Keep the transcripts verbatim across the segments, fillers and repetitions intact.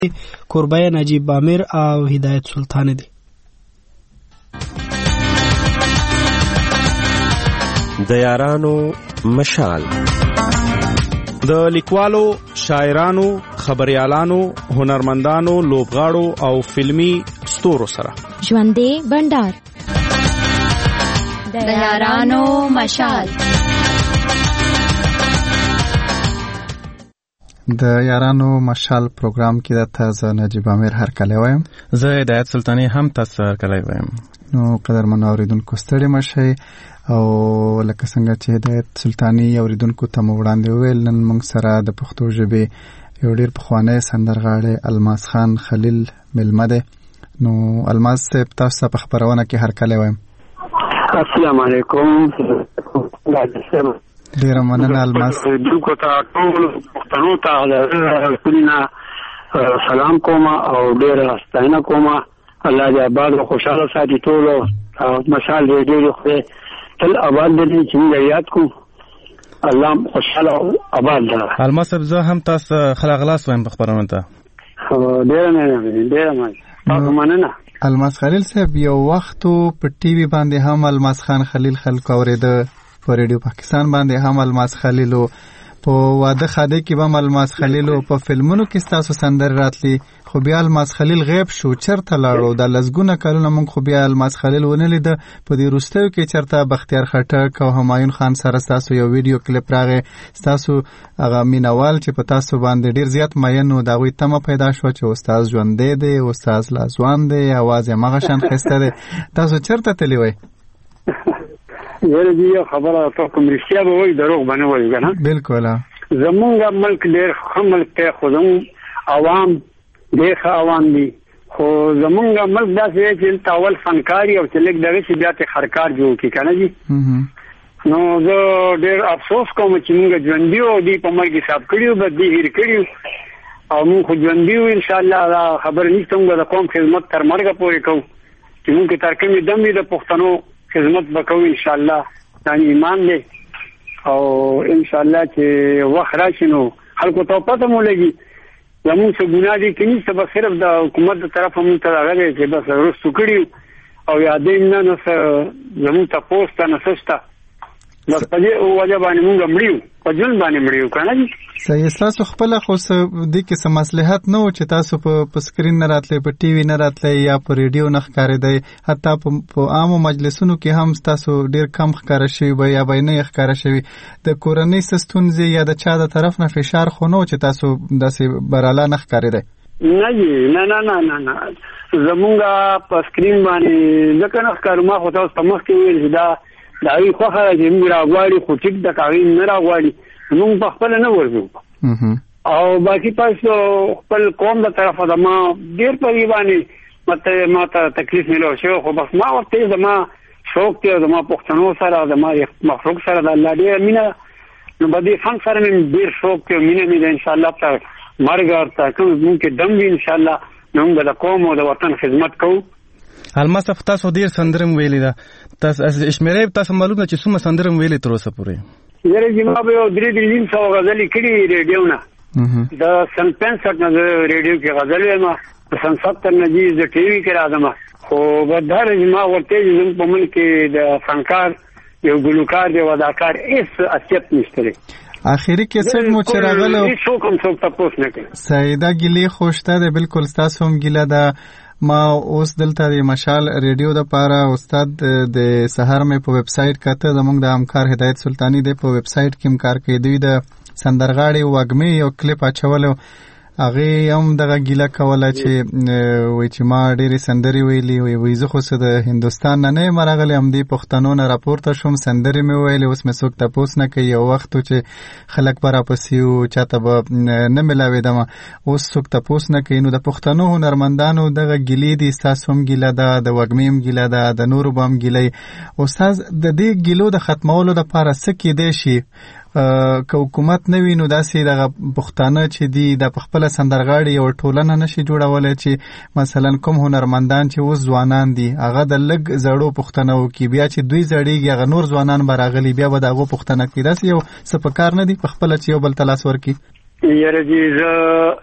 کوربه نجیب امیر او هدایت سلطان دي. د یارانو مشال د لیکوالو، شاعرانو، خبریالانو، هنرمندانو، لوبغاړو او فلمی ستورو سره ژوندې بندر د یارانو مشال. د یارانو مشال پروګرام کې د تاسو نجیب امیر هرکلی وایم. زه هدایت سلطانی هم تاسو هرکلی وایم. نو قدرمن اوریدونکو ستړي مشئ او لکه څنګه چې هدایت سلطانی اوریدونکو ته مو وړاندې وویل، نن موږ سره د پښتو ژبې یو ډېر پخوانی سندرغاړی الماس خان خلیل مېلمه دی. نو الماس صاحب تاسو ته په خپرونه کې هرکلی وایم. السلام علیکم. ډېره مننه الماس. دوکو ته ټول پښتنو ته سپینه سلام کوم او ډېره ستاینه کوم. الله دې آباد او خوشاله ساتي ټول. مشال دې ډېر خو تل آباد دې چې موږ یاد کو. الله خوشاله آباد ده. الماس صاحب زه هم تاسو خلک غلاس وایم په خبرونه ته. ډېر نه ډېر مننه مننه. الماس خلیل صاحب یو وخت په ټي وي باندې هم الماس خان خلیل خلک اوریده، په ریډیو پاکستان باندې هم الماس خلیل، په واده خاده کې به الماس خلیل، په فلمونو کې ستاسو سندر راتلی، خو بیا الماس خلیل غیب شو. چرته لاړو؟ د لسګونه کلونه موږ خو بیا الماس خلیل ونه لیده. په دې وروستیو کې چرته بختیار خټک او همایون خان سره ستاسو یو ویډیو کلیپ راغی، ستاسو هغه مینوال چې په تاسو باندې ډیر زیات مین و، د هغوی تمه پیدا شوه چې استاد ژوندی دی، استاد لا ځوان دی، اواز یې هماغه شان ښایسته دی. تاسو چرته تللی وئ؟ یاره دې یو خبره ته کوم رښتیا به وایي، دروغ به نه وایي که نه؟ بلکل. زمونږ ملک ډېر ښه ملک دی، خو زمونږ عوام ډېر ښه عوام دي، خو زمونږ ملک داسې دی چې دلته اول فنکار او چې لږ دغه شي بیا ترې خرکار جوړ کړي که نه جي. نو زه ډېر افسوس کوم چې مونږ ژوندي وو، دوی په مرګ حساب کړي وو، بس دوی هېر کړي وو او مونږ خو ژوندي وو. انشاءالله دا خبره نشته، مونږ د قوم خدمت تر مرګه پورې کوو چې مونږ کې تر کومې دم وي د پښتنو خدمت وکړو انشاءالله. دا ایمان دی او انشاءالله چې وخت راشي نو خلکو ته پته مو لګي زموږ څه ګناه دي که نشته، بس صرف د حکومت د طرفه مونږ ته هغه دی چې بس رستو کړي او یادوي نه نه څه زموږ تپوس ته نه څه شته، بس په دې وجه باندې مونږ مړي یو، په ژوند باندې مړي یو که نه دي. صحیح. ستاسو خپله خو دې کې څه مصلحت نه و چې تاسو په سکرین نه راتلی، په ټي وي نه راتلی یا په ریډیو نه ښکارېدی، حتی په عامو مجلسونو کې هم ستاسو ډېر کم ښکاره شوي به یا به یې نه یې ښکاره شوي. د کورنۍ څه ستونزې یا د چا د طرف نه فشار خو نه و چې تاسو داسې براله نه ښکارېدی؟ نه جي نه نه نه نه نه زمونږ په سکرین باندې ځکه نه ښکارو. ما خو تاسو په مخکې وویل چې دا د هغوی خوښه ده چې موږ راغواړي، خو ټیک ده که هغوی نه راغواړي موږ په خپله نه ورځو. او باقي تاسو خپل قوم د طرفه د ما ډېر په دې باندې ما ته تکلیف میلاو شوی، خو بس ما ورته زما شوق دی زما پښتنو سره زما مخلوق سره د الله ډېره مینه، نو په دې فن سره مې ډېر شوق دی، مینه مې ده انشاءالله تر مرګه تر کوم مونږ کې دم وي انشاءالله موږ د قوم او د وطن خدمت کوو. الماس صاحب تاسو ډېر سندره م ویلې ده، تاسو شمېره تاسو معلوم ده چې څومره سندره م ویلې تر اوسه پورې؟ یاره چې ما به یو درې درې نیم سوه غزلې کړي ریډیو نه. د سن پنځه نه زه ریډیو کې غزل وایم، د سن ستر نه جي زه ټي وي کې راځم، خو بدهره چې ما ورته زموږ په ملک کې د فنکار یو ګلوکار دی اداکار هېڅ حیثیت نشته دی. آخري کیسټ مو چې راغلی هېڅوک هم څوک تپوس نه کوي. سیده ګیلې خو شته دی، بلکل ستاسو هم ګیله ده. ما اوس دلته د مشال ریډیو د پاره استاد د سحر مې په ویب سایټ کته، زموږ د همکار هدایت سلطانی دی په ویب سایټ کې هم کار کوي، دوی د سندرغاړي وږمې یو کلیپ اچولو، هغې هم دغه ګیله کوله چې وایي چې ما ډېرې سندرې ویلي، وایي زه خو څه د هندوستان نه نه یم راغلی، همدې پښتنو نه راپورته شوم، سندرې مې وویلې، اوس مې څوک تپوس نه کوي. یو وخت و چې خلک به راپسې وو، چاته به نه میلاوېدم، اوس څوک تپوس نه کوي. نو د پښتنو هنرمندانو دغه ګیلې دي، ستاسو هم ګیله ده، د وږمې هم ګیله ده، د نورو به هم ګیله. استاد د دې ګیلو د ختمولو دپاره څه کیدی شي؟ که حکومت نه وي نو داسې دغه پښتانه چې دي د پخپله سندرغاړي یو ټولنه نشي جوړولی چې مثلا کوم هنرمندان چې اوس ځوانان دي هغه د لږ زړو پښتنه وکړي، بیا چې دوی زړېږي هغه نور ځوانان به راغلي بیا به د هغو پښتنه کړي. داسې یو څه په کار نه دي پخپله چې یو بل ته لاس ورکړي؟ یاره جي زه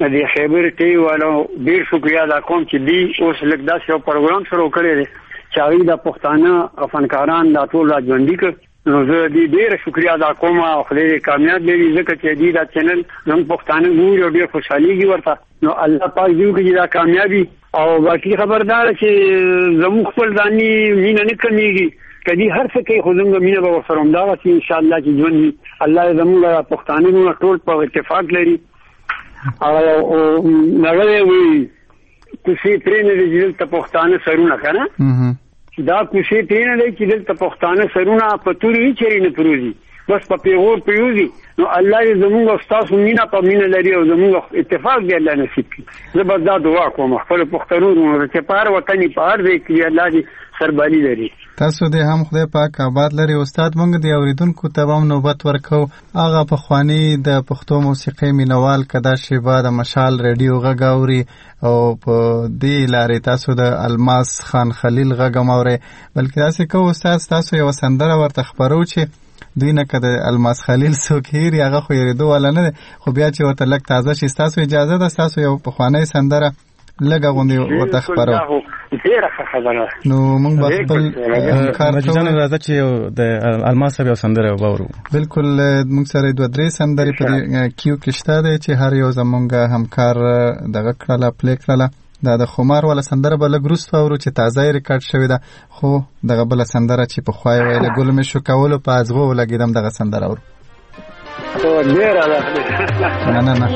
د خیبر ټي والو ډیر شکریا ادا کوم چې دی اوس لږ داسې یو پروګرام شروع کړی دی چې هغوی د پښتانه فنکاران دا ټول راژوندي کړ نو زه د ډیر شکریا ادا کوم او خدای کامیاب لري ځکه چې دی دا چینل زموږ پښتانه ګوري او ډیر خوشحالېږي ورته نو الله پاک دې وکړي چې دا کامیابي او باقي خبردار چې زموږ خپل ځاني مینه نه کمیږي کدی هر څه کوي خو زموږ مینه به ورسره همدغه چې انشاءالله چې ژوند وي الله زموږ پښتانه ټول په اتفاق لري او هغه وایي کوڅې پرې نه دي چې دلته پښتانه سرونه که نه دا کوڅې پرې نه دی چې دلته پښتانه سرونه په تورې نه چېرې نه پروزي بس په پیغور پریوزي نو الله دې زموږ او ستاسو مینه په مینه لري او زموږ اتفاق دې الله نصیب کړي زه به دا دعا کوم خپل پښتنو چې په هر وطن په هر ځای کې الله دې سربالي لري تاسو دې هم خدای پاک آباد لري استاد مونږ دې اوریدونکو ته هم نوبت ورکو هغه پخوانی د پښتو موسیقۍ مینوال کدا شیبا د مشال ریډیو غږ اوري او په دې لارې تاسو د الماس خان خلیل غږ اوري بلکې تاسو کو استاد تاسو یو سندره ورته خبرو چې دوی نه کده الماس خلیل څوک هیر هغه خو یریدو ولا نه خو بیا چې ورته لږ تازه شي تاسو اجازه ده تاسو یو پخوانی سندره لږه غوندې ورته خبرو نو موږ به خپل کار کوو راځه چې د الماس یو سندره وورو بالکل موږ سره دوه درې سندرې په کیو کې شته دی چې هر یو زمونږ همکار دغه کړله پلی کړله دا د خمار والا سندره به لږ وروسته اورو چې تازه یې ریکارډ شوې ده خو دغه بله سندره چې پخوا یې ویله ګل مې شو کولو په ازغو ولګېدم دغه سندره اورو نه نه نه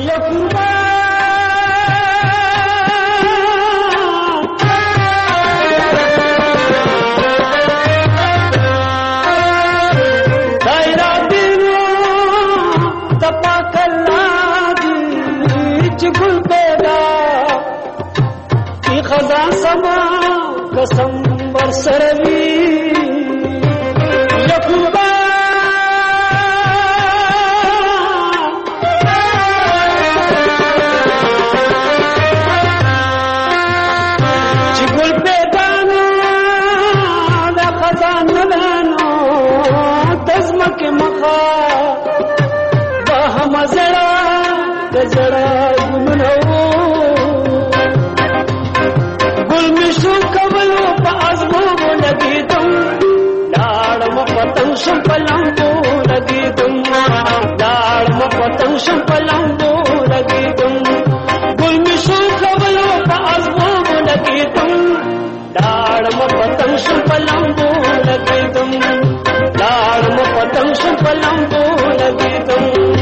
خزان سما قسم برسروی یکوبا چی گل پیدانو دا خزان نلانو دزمک مخا با هم زڑا دجڑا گمنو شم پلنګو لګیدم داړ مو پتنګ شم پلنګو لګیدم ګل می شو کولو په ازغو لګیدم داړ مو پتنګ شم پلنګو لګیدم داړ مو پتنګ شم پلنګو لګیدم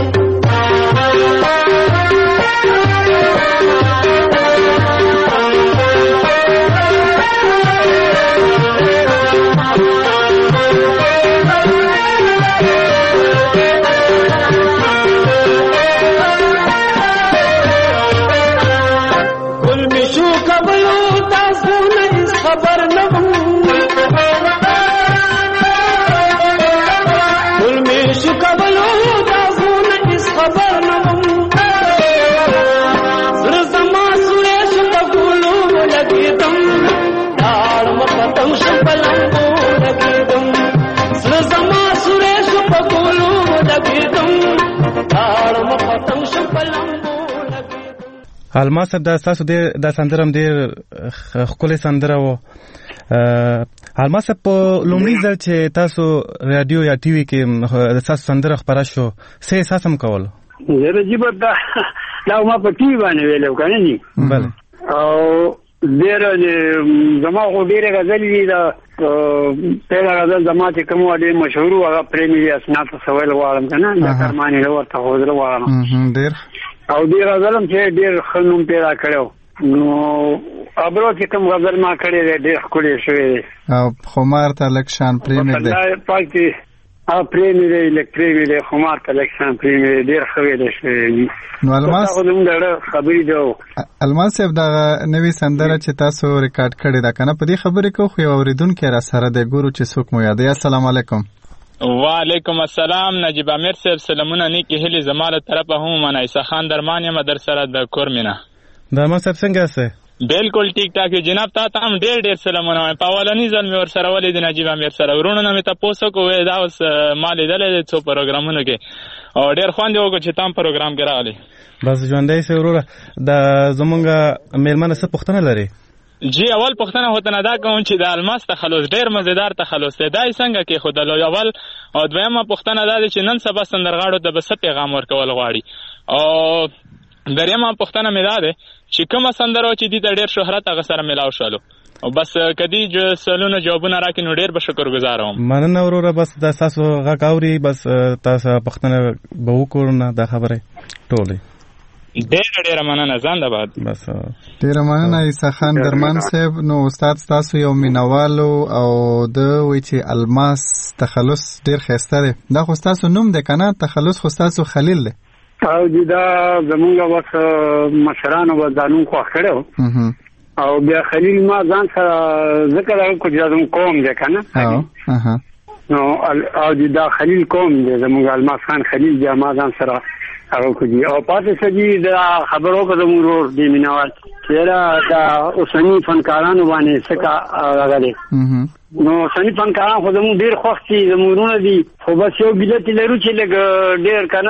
الماس صاحب دا تاسو ډېر دا سندره هم ډېر ښکلې سندره وه الماس صاحب په لومړي ځل چې تاسو راډیو یا ټي وي کې د تاسو سندره خپره شو څه احساس هم کول زه رجیبه دا دا ما په ټي وي باندې ویلو که نه دي بله او ډېره زما خو ډېرې غزلې دي دا پیله غزل زما چې کوم وه ډېر مشهور و هغه پرې مې دي اسناد ته سویل غواړم که نه دا کرمانې زه ورته خو زړه غواړم ډېر او دې غزل هم چې ډېر ښه نوم پیدا کړی و نو ابرو چې کوم غزل ما کړی دی ډېر ښکلی شوی دی او خمار ته لږ شان پرې مې دی پاک دی او پرې مې دی لږ پرې مې دی خمار ته لږ شان پرې مې دی ډېر ښه ویلی شوی دی نو الماس خو زموږ د زړه خبرې دی الماس صاحب دغه نوې سندره چې تاسو ریکارډ کړې ده که نه په دې خبرې کوو خو یو اورېدونکی را سره دی ګورو چې څوک مو یادوي السلام علیکم وعلیکم السلام نجیب امیر صاحب سلامونه نیکی هیلې زما له طرفه هم منایسه خان درمان یم در سره د کور مینه درمان صاحب څنګه یاست بالکل ټیک ټاک جناب. تا ته هم ډېر ډېر سلامونه وایم. په اولني ځل مې ورسره ولید نجیب امیر سره. ورونو نه مې تپوس وکړو وایي دا اوس ما لیدلی دی څو پروګرامونو کې او ډېر خوند یې وکړو چې تا هم پروګرام کې راغلی. بس ژوندی سې وروره. د زمونږ مېلمه نه څه پوښتنه لري؟ جی اول پوښتنه خو ته نه دا کوم چې د الماس تخلص ډېر مزیدار تخلص دی. دا یې څنګه کېښودلو اول؟ او دویمه پوښتنه دا دی چې نن سبا سندرغاړو ته به څه پیغام ورکول غواړي؟ او دریمه پوښتنه مې دا دی چې کومه سندره چې دې ته ډېر شهرت هغه سره میلاو شولو؟ او بس کدی سوالونو جوابونه راکړي نو ډېر به شکرګزار وم. مننه وروره. بس دا ستاسو غږ اوري. بس تاسو پوښتنه به وکړو نه دا خبرې ټولې. ډېره ډېره مننه. زنده‌باد. بس ډېره مننه عیسی خان درمان صاحب. نو استاد ستاسو یو مینوالو او د وایي چې الماس تخلص ډېر ښایسته دی. دا خو ستاسو نوم دی که نه؟ تخلص خو ستاسو خلیل دی. او دی دا زمونږ وخت مشرانو به دا نوم خوښ کړی و او بیا خلیل ما ځان سره ځکه دغه کړو چې دا زموږ قوم دی که نه؟ نو او دی دا خلیل قوم دی زمونږ الماس خان خلیل دی. ما ځان سره هغه کړي او پاتې څه دي دا خبرو که زموږ ورور دی مینوال چې یاره دا اوسني فنکارانو باندې څه هغه دی. نو اوسني فنکاران خو زموږ ډېر خوښ دي، زموږ ورونه دي، خو بس یو ګیلت لرو چې لږ ډېر که نه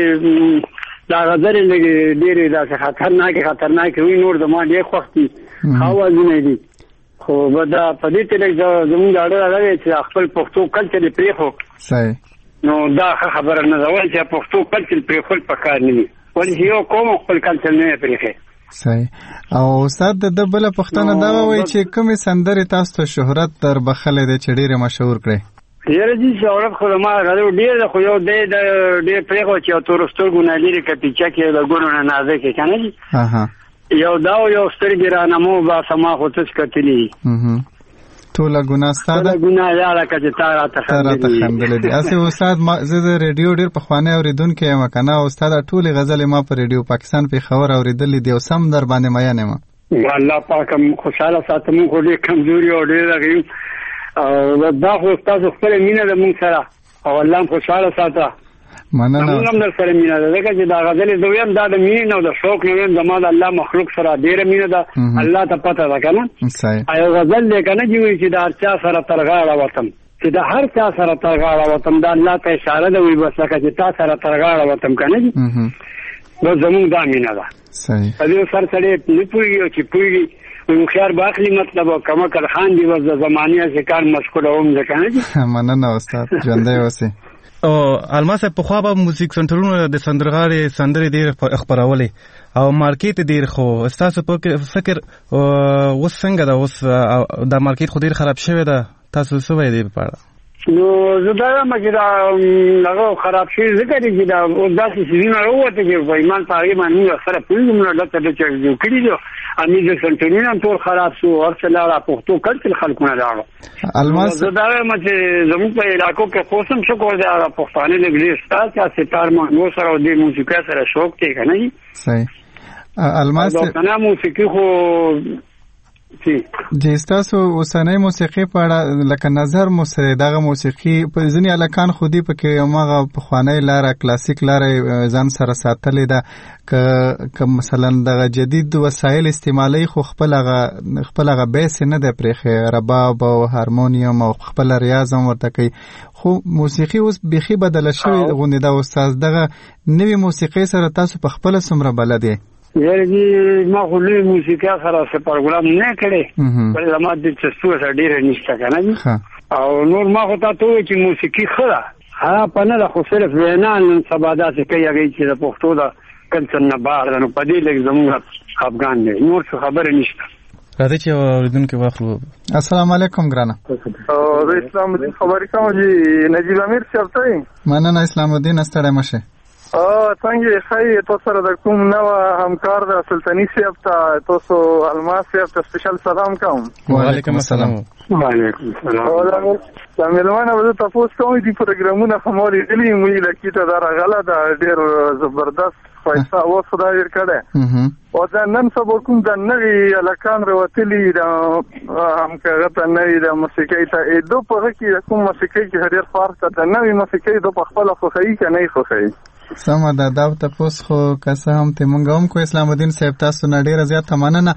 هسې دا غزلې لږ ډېرې داسې خطرناکې خطرناکې وي. نور زما ډېر خوښ دي، ښه اوازونه دي. خو به دا په دې ته لږ زموږ د اړه دا دی چې خپل پښتو کلچر یې پرېښو. نو دا ښه خبره نه ده وایي چې پښتو کلچر پرېښول پکار نه دي، ولې چې یو قوم خپل کلچر نه یې پرېښی. صحیح. او استاد د ده بله پوښتنه دا وایي چې کومې سندرې تاسو ته شهرت در بخلی دی چې ډېرې مشهور کړئ؟ یاره جي شهرت خو زما ډېر ده، خو یو دی د ډېر پرېښود چې یو تورو سترګو نه لرې کپیچک یې د ګونو نه نازک یې که نه جي یو دا و یو سترګې رانمو باسه ما خو څه کتلي ټوله ګناه ستا ده؟ ټوله ګناه یاده که چې تا راته خندلې دي. هسې استاد زه د ریډیو ډېر پخوانی اورېدونکی یم که نه؟ استاد ټولې غزلې ما په ریډیو پاکستان پېښور اورېدلې دي او سم در باندې مین یم. الله پاک هم خوشحاله ساته. مونږ خو ډېر کمزوري او ډېر هغه یو او دا خو ستاسو خپله مینه ده مونږ سره او الله هم خوشحاله ساته. مننه. مونږ هم در سره مینه ده ځکه چې دا غزلې زه ویم دا د مینې نه او د شوق نه ویم، زما د الله مخلوق سره ډېره مینه ده، الله ته پته ده که نه؟ یو غزل دی که نه چې وایي چې د هر چا سره تر غاړه وتم، چې د هر چا سره تر غاړه وتم، دا الله ته اشاره ده. وایي بس لکه چې تا سره تر غاړه وتم که نه دي؟ بس زمونږ دا مینه ده. په دې سر سړی نه پوهېږي او چې پوهېږي هوښیار به اخلي مطلب او کمکل خان دي بس د زمانې هسې کار مشکوډوم ځکه نه دي. مننه استاد، ژوندی اوسې. او الماس صاحب پخوا به موزیک سنټرونو د سندرغاړې سندرې ډېر خپرولې او مارکیټ ډېر، خو ستاسو په فکر اوس څنګه ده؟ اوس دا مارکیټ خو ډېر خراب شوی ده، تاسو څه وایي دې په اړه؟ نو زه دا وایم چې دا هغه خراب شوي ځکه دی چې دا اوس داسې څیزونه راووته چې په ایمان په هغې باندې موږ اکثره پوهېږو موږ دلته ډېر جوړ کړي دي. میوزیک سنټرونه هم ټول خراب شو، هر څه لاړه، پښتو کلچر خلکو نه لاړو. زه دا وایم چې زموږ په علاقو کې خو اوس هم شکر دی هغه پښتانه لږ ډېر شته چې ستار محمود سره او دې موسیقۍ سره شوق دی که نه دي؟ صحیح. الماس داستانه موسیقي خو جی ستاسو اوسنۍ موسیقي په اړه لکه نظر مو سره دغه موسیقي په ځینې هلکان خو دي پکې هماغه پخوانۍ لاره کلاسیک لاره ځان سره ساتلې ده که مثلا دغه جدید وسایل استعمالوي خو خپل هغه خپل هغه بیس نه دی پرېښی، رباب او هارمونیم او خپل ریاض هم ورته کوي، خو موسیقي اوس بیخي بدله شوې غوندې ده. استاد دغه نوې موسیقۍ سره تاسو په خپله څومره بلد یې؟ یاره جي ما خو لوی موسیقۍ سره څه پروګرام نه کړی، بلې زما دلچسپي ورسره ډېره نشته که نه دي؟ او نور ما خو تا ته ووایي چې موسیقي ښه ده، خرابه نه ده، خو صرف وینا نن سبا داسې کوي هغې چې د پښتو د کلچر نه بهر ده، نو په دې لږ زموږ خفګان دی، نور څه خبرې نشته. راځئ چې اورېدونکي واخلو. السلام علیکم ګرانه. زه اسلام الدین خبرې کوم چې نجیب امیر صاحب ته یې. مننه اسلام الدین، ستړی مه شئ. څنګه یې ښایي تاسو سره د کوم نوه همکار د سلطني صاحب ته تاسو الماس صاحب ته سپیشل سلام کوم. وعلیکم السلام. وعلیکم السلام. دا مېلمانه به زه تپوس کوم دي پروګرامونه خو ما لیدلي موږ لکي ته دا راغله ده ډېر زبردست ښایسته اواز خدای ډېر کړی او دا نن سبا کوم د نوي هلکان راوتلي د همکغه ته نوي د موسیقۍ ته دو په هغه کې کوم موسیقۍ کې ډېر فرق ده، د نوي موسیقۍ دو په خپله خوښوي که نه یې خوښوي؟ سمه ده دا تاسو خو کسه هم ته مونږ هم کو اسلام الدین صاحب تاسو نه ډیره زیاته مننه.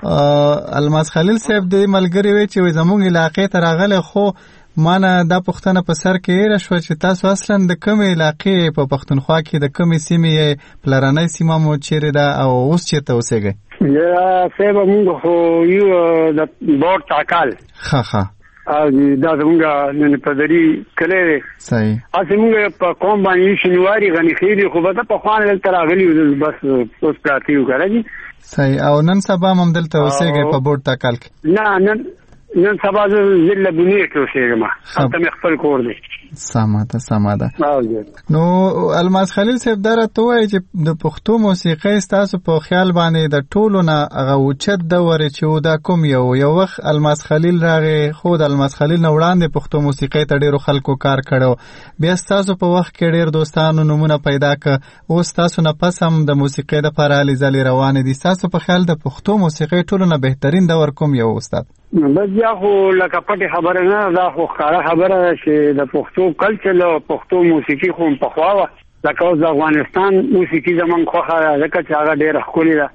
الماس خلیل صاحب د ملګری وی چې زموږ علاقې ته راغله خو مانه دا پښتنه په سر کې را شو چې تاسو اصلا د کوم علاقې په پښتونخوا کې د کوم سیمې پلرانه سیمه مو چیرې ده او اوس چیرته اوسېږئ؟ یا صاحب موږ خو یو د بورډ تاکال ښه ښه او دا زموږ نن په دری کله صحیح اته موږ په کوم باندې شنواري غني خېری خو به په خوان دلته راغلی بس اوس پاتې وګورئ. صحیح او نن سبا هم دلته اوسېږئ په بورډ تاکال کې؟ نه نن نن سبا زه ضلع بنیر کې اوسېږم. هلته مې خپل کور دی. سمه ده سمه ده. نو الماس خلیل صاحب دا راته وایي چې د پښتو موسیقۍ ستاسو په خیال باندې د ټولو نه هغه اوچت دور چې دا کوم یو یو وخت الماس خلیل راغی خو د الماس خلیل نه وړاندې پښتو موسیقۍ ته ډېرو خلکو کار کړو بیا ستاسو په وخت کې ډېر دوستانو نومونه پیدا کړه اوس ستاسو نه پس هم د موسیقۍ دپاره هلې ځلې روانې دي. ستاسو په خیال د پښتو موسیقۍ ټولو نه بهترین دور کوم یو استاد؟ بس بیا خو لکه پټې خبره نه دا خو ښکاره خبره ده چې د پښتو کلچر او پښتو موسیقي خو پخوا وه لکه اوس د افغانستان موسیقي زموږ خوښه ده ځکه چې هغه ډېره ښکلې ده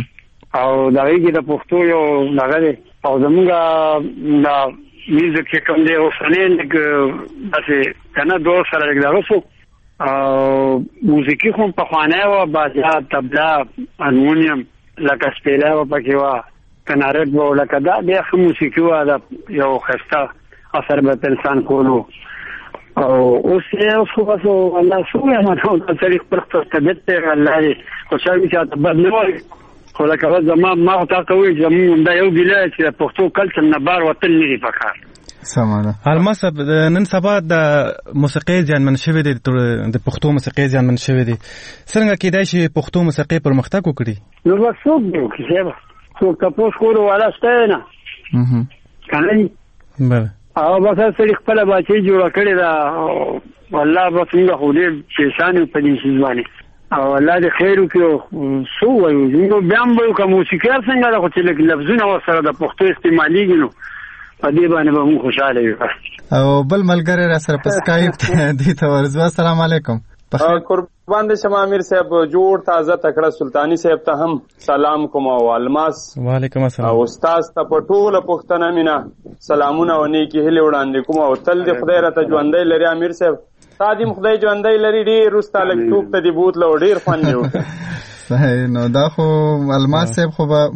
او د هغې کې د پښتو یو دغه دی او زموږ د میوزیک چې کوم دی اوسنی لږ داسې که نه دور سره لږ دغه شو او موسیقي خو پخوانی وه بازا طبله هارمونیم لکه سپیله به پکې وه کنارت به لکه دا بیا ښه موسیقي وه دا یو ښایسته اثر به په انسان کولو او اوس یې اوس خو بس الله څه ووایم نو دا سړي خپل خپل طبیعت دی الله دې خوشحال وي چې هلته بد نه وایي خو لکه بس زما ما خو تا ته ووایي چې زمونږ همدا یو ګیله چې د پښتو کلچر نه بار وتل نه دي پکار. سمه ده. الماس نن سبا د موسیقۍ زیانمن شوې دي د پښتو موسیقۍ زیانمن شوې دي څرنګه کېدای شي پښتو موسیقۍ پرمختګ وکړي؟ نو بس څوک دی وکړي صاحب څوک تپوس کولو والا شته نه که نه بله او بس هر سړي خپله باچۍ جوړه کړې ده والله بس موږ خو ډېر پریشان یو په دې څیز باندې او الله دې خیر وکړي. څه ووایو نو بیا هم به وکړه موسیقار څنګه ده خو چې لږ لفظونه ورسره د پښتو استعمالېږي نو په دې باندې به موږ خوشحاله یو. او بل ملګری را سره په سکایپ دې ته ورځو. السلام علیکم. قربان دې شم امیر صاحب جوړ تازه تکړه سلطانی صاحب ته هم سلام کوم او الماس وعلیکم السلام او استاد ته په ټوله پښتنه مینا سلامونه او نیکی هیله وړاندې کوم او تل دې خدای راته ژوندۍ لري امیر صاحب تا دې خدای ژوندۍ لري ډېر وروسته لږ توپ ته دې بوتله او ډېر خوند یې وکړه. صحیح نو دا خو الماس صاحب خو به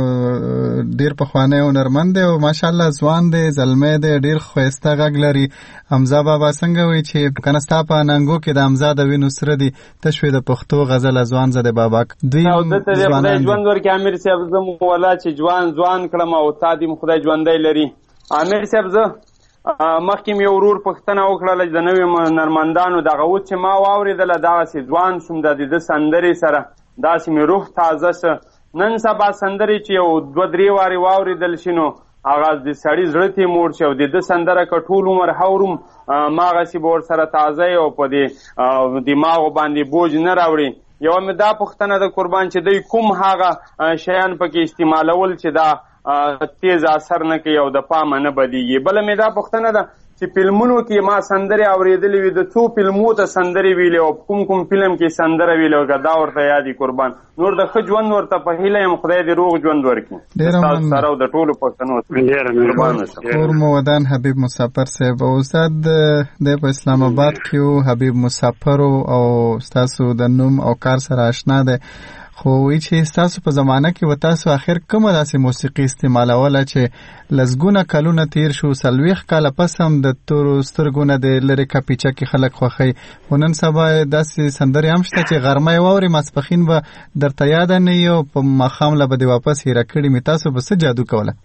ډېر پخوانی هنرمند دی او ماشاءالله ځوان دی زلمی دی ډېر ښایسته غږ لري. حمزه بابا څنګه وایي چې که نه ستا په اننګو کې د حمزه د وینو سره دي ته شوې د پښتو غزله ځوان زده بابک دوی او دته دې خدای ژوند ورکړي امیر صاحب زه مو ولا چې ځوان ځوان کړم او تا دې خدای ژوندی لري. امیر صاحب زه مخکې مې یو ورور پوښتنه وکړله د نویو هنرمندانو دغه اوس چې ما واورېدله دغسې ځوان شوم د د ده سندرې سره داسې مې روح تازه شه. نن سبا سندرې چې یو دوه درې وارې واورېدل شي نو هغه د سړي زړه ته موړ شي او د ده سندره که ټول عمر هوروم ماغسې به ورسره تازه او په دې دماغو باندې بوج نه راوړي. یوه مې دا پوښتنه د قربان چې دوی کوم هغه شیان پکې استعمالول چې دا تیز اثر نه کوي او د پامه نه بدیږي. بله مې دا پوښتنه ده چې فلمونو کې ما سندرې اورېدلې وي د څو فلمو ته سندرې ویلې او کوم کوم فلم کې سندره ویلې او که دا ورته یادي قربان نور د ښه ژوند ورته په هیله یم خدای دې روغ ژوند ورکړي ستاسو سره او د ټولو پښتنو کور مو ودان حبیب مسافر صاحب او استاد دی په اسلام آباد کې و حبیب مسافر او ستاسو د نوم او کار سره آشنا دی خو وی چې ستاسو په زمانه کې و تاسو آخر کومه داسې موسیقي استعمالوله چې لسګونه کلونه تیر شو څلوېښت کاله پس هم د تورو سترګو نه د لرې کاپیچه کې خلک خوښوي خو نن سبا داسې سندرې هم شته چې غرمه یې واورې ماسپښین به درته یاده نه وي او په ماښام له به دې واپس هیره کړي مې تاسو به څه جادو کوله؟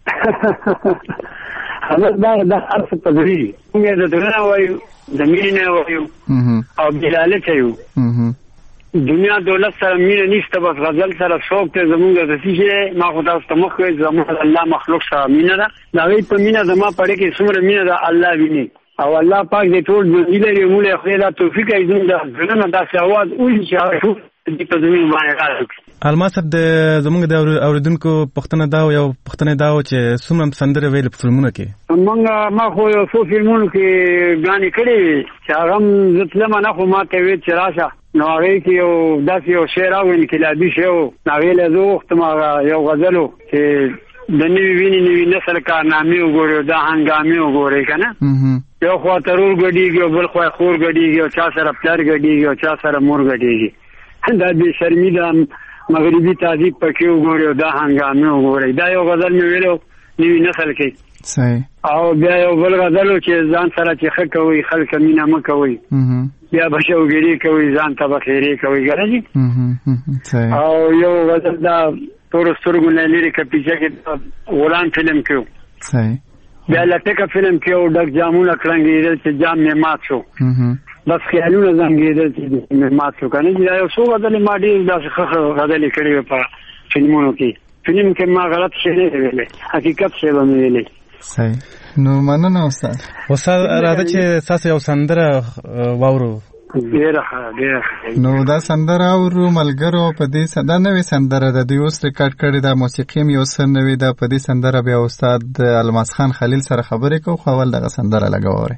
دا دا هر څه په زړه دي موږ د زړه نه وایو د مینې نه وایو او بلالچه یو دنیا دولت سره مینه نشته بس غزل سره شوق ته زمونږ د سیشه ما خو تاسو ته مخ وي زمونږ الله مخلوق سره مینه ده دا وی په مینه زما پړې کې څومره مینه ده الله ویني او الله پاک دې ټول ژوندي لري موږ خو دا توفیق یې زموږ د ځنه داسې आवाज وایي چې هغه دې په زمين باندې راځي. الماس صاحب د زمونږ د اوریدونکو پښتنه دا یو پښتنه دا چې څومره سندره ویل په فلمونو کې موږ ما خو یو څو فلمونو کې غانې کړې چې هغه زتلمه نه خو ما ته وی چې راشه نو هغه کې یو داسې یو شعر او انقلابي شی و هغې له زه وغوښتم هغه یو غزل و چې د نوي وینې نوي نسل کارنامې وګورئ او دا هنګامې وګورئ که نه یو خوا ترور ګډېږي او بل خوا خور ګډېږي او چا سره پلار ګډېږي او چا سره مور ګډېږي دا بې شرمي ده مغربي تهذیب پکې وګورئ او دا هنګامې وګورئ دا یو غزل مې ویلو نوي نسل کې صحیح او بیا یو بل غزل چې ځان سره چې ښه کوئ خلک مینه مه کوئ بیا به شوګیري کوئ ځان ته به خیرې کوئ ګره جي او یو غزل دا تورو سترګو نه لرې که پیچه کې غلام فلم کې و بیا لټکه فلم کې و ډک جامونه کړنګېدل چې جام مې مات شو بس خیالونه زنګېدل چې مې مات شو که نه دا یو څو غزلې ما ډېر داسې ښه ښه غزلې کړې وې په فلمونو کې فلم کې ما غلط شی نه دی ویلی حقیقت شی به مې ویلی صحیح نو مننه استاد استاد راځه چې تاسو یو سندره واورو ډېره ښه ډېره ښه نو دا سندره اورو ملګرو په دې دا نوې سندره ده دوی اوس ریکارډ کړې ده موسیقي هم یو څه نوې ده په دې سندره بیا استاد الماس خان خلیل سره خبرې کوو خو اول دغه سندره لږه واورئ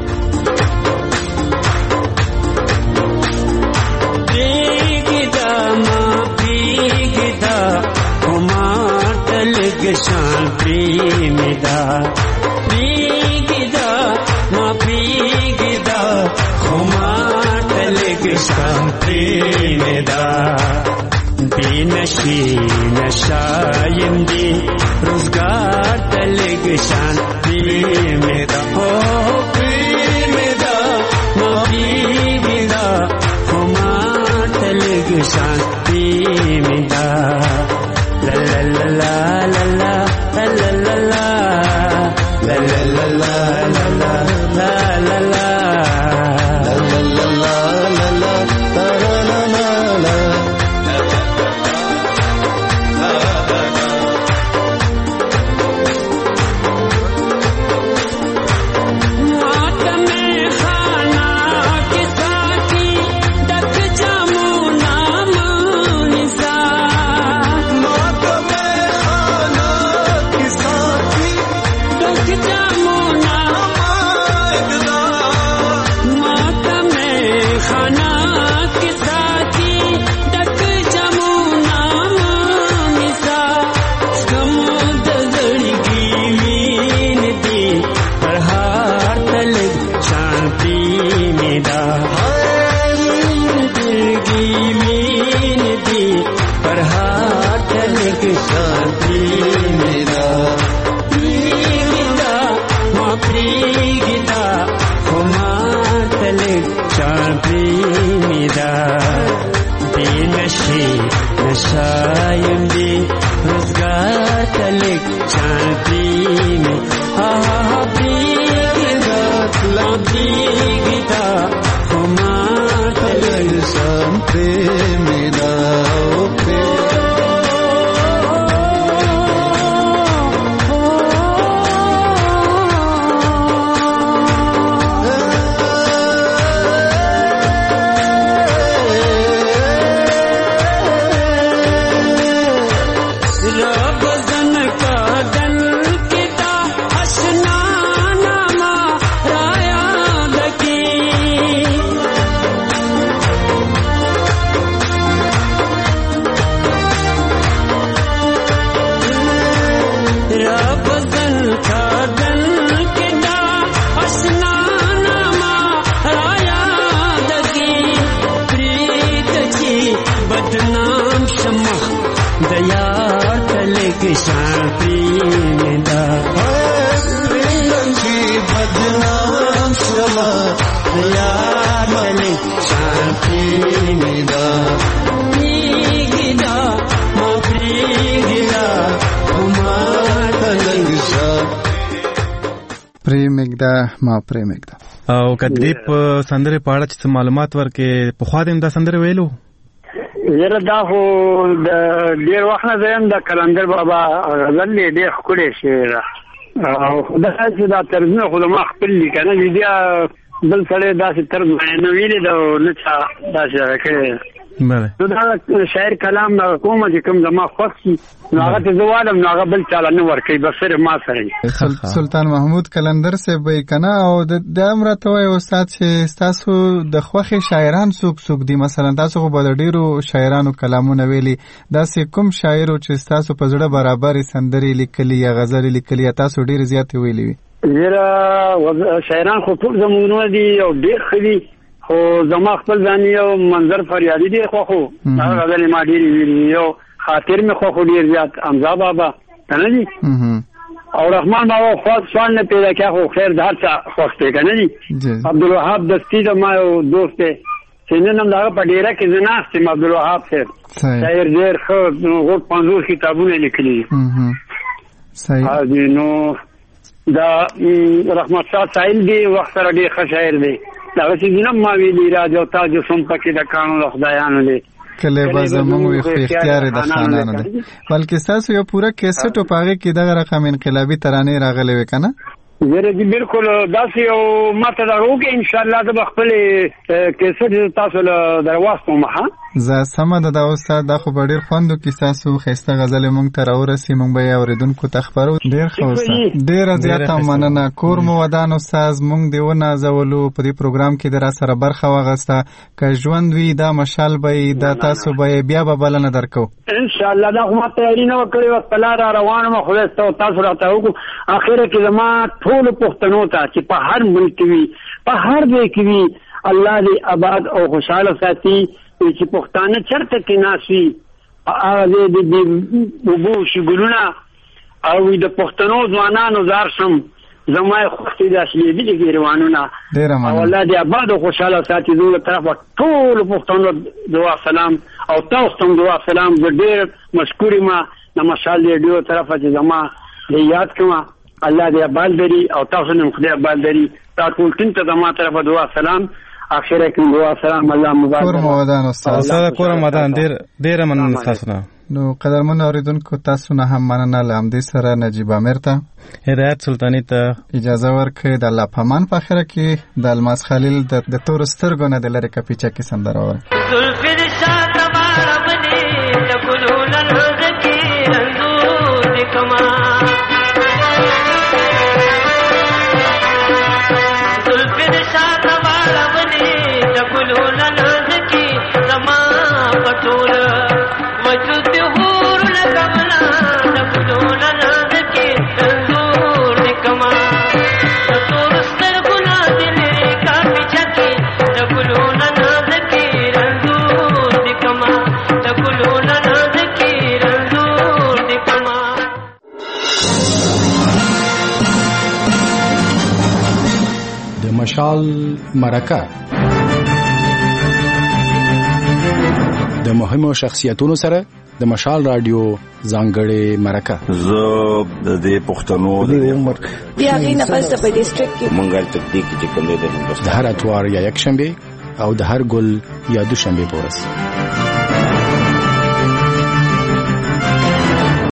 شان پریمدا پریگدا ما پریگدا خما تلگ شان پریمدا بینشی نشایم دی روزگار تلگ شان پریمدا او پریمدا ما پریگدا خما تلگ شان پریمدا la la la la la la la la la la la la la la la la la la la ما پرې مګدا او کدی په سندره په اړه چې معلومات ورکې په خوا دې دا سندره ویلو یره دا خو د ډیر وخت نه زم د کلندر بابا غزل ډیر ښکلی شعر او خدای چې دا ترجمه خو ما خپل لیکنه دي بل سره داسې ترجمه نه ویلې دا نه چا داسې راکړي بله دا شاعر کلام دا کومه چې کوم زما خوښ شي نو هغه ته زوالم نو هغه بل چاله نه ورکوي بس صرف ما سره. سلطان محمود کلندر صاحب وایي که نه او د امره ته وایي استاد چې ستاسو د خوښې شاعران څوک څوک دي؟ مثلا تاسو خو به د ډېرو شاعرانو کلامونه ویلي، داسې کوم شاعر چې ستاسو په زړه برابرې سندرې لیکلي یا غزلې لیکلي یا تاسو ډېرې زیاتې ویلي وي؟ زیره شاعران خو ټول زمونږ دي او ډېر ښه دي، خو زما خپل ځان یو منظر فریادي ډېر خوښ و، هغه غزلې ما ډېرې ویلي. یو خاطر مې خوښ و ډېر زیات، حمزه بابا که نه دي، او رحمان بابا خواست سوال نه پیدا کیا خو خیر د هر چا خوښ دی که نه دي. عبدالوهاب دستي د ما یو دوست دی چې نن هم د هغه په ډېره کې زه ناست یم. عبدالوهاب صاحب شاعر ډېر ښه غوټ پنځوس کتابونه لیکلي دي. نو دا رحمت شاه سایل دی وخت سره ډېر ښه شاعر دی. دغه چې نه ما ویلي راج او تاج سم پکې د کانو د خدایانو دی کله به زمونږ وي خو اختیار د خانانو دی. بلکې ستاسو یو پوره کیسټ و په هغې کې دغه رقم انقلابي ترانې راغلې وې که نه؟ زه جی بالکل داسې یو ما ته دغه وکړې انشاءالله زه به خپلې کیسټ تاسو له در واستوم. ښه زه سمه ده دا استاد، دا خو به ډېر خوند وکړي ستاسو ښایسته غزلې موږ ته راورسي، موږ به یې اورېدونکو ته خپرو. ډېر ښه استاد، ډېره زیاته مننه. کور مو ودان استاد، موږ دې ونازولو، په دې پروګرام کې دې را سره برخه واخیسته. که ژوند وي دا مشال به یې دا تاسو به یې بیا به بلنه درکو انشاءالله. دا خو ما تیاري نه وه کړې وه، په لاره روان وم، خدای تاسو راته وکړو. اخره کې زما ټولو پښتنو ته چې په هر ملک وي په هر ځای کې وي الله دې آباد او خوشحاله ساتي. چې پښتانه چرته کې ناست وي هغه ځای د اوبو شګلونه او د پښتنو ځوانانو زار شم زما یې خوښ دي د اصلي ګریوانونه او الله دې آباد او خوشحاله ساتي. زموږ له طرفه ټولو پښتنو دعا سلام او تاسو ته دعا سلام. زه ډېر مشکور یم د مشال ریډیو طرفه چې زما دې یاد کړمه. الله دې آباد لري او تاسو نن خدای آباد لري. تا ټول ټیم ته زما طرفه دعا سلام. اخره کې دعا سلام. الله مبارک. کور مو ودان استاد. استاد کور مو ودان. ډېر ډېر مننه تاسو نه. نو قدرمن اوریدونکو تاسو نه هم مننه. له همدې سره نجیب امیر ته هدایت سلطانی ته اجازه ورکړئ. د الله پامان په اخره کې د الماس خلیل د تور سترګو نه د لرې کپیچه کې سندره وایي. مشال مرکه د مهمو شخصیتونو سره د مشال رادیو ځانګړې مرکه. زه د دې پښتنو د عمر بیا غي نه پس په ډیسټریکټ کې مونږه تدقیق چې کوم دی د هر اتوار یا یک شنبه او د هر ګل یا دوشنبه پورس